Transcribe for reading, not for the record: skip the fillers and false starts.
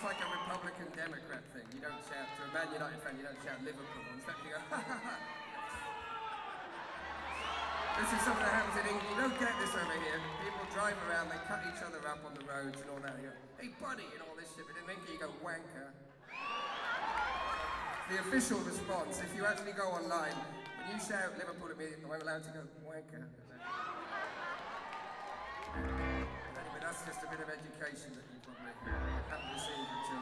That's like a Republican Democrat thing. You don't shout to a Man United fan. You don't shout Liverpool. Instead, you go. This is something that happens in England. You don't get this over here. People drive around, they cut each other up on the roads and all that. You go, hey buddy, and all this shit. But in England, you go wanker. The official response, if you actually go online, when you shout Liverpool at me, I'm allowed to go wanker. Anyway, that's just a bit of education that you probably haven't received until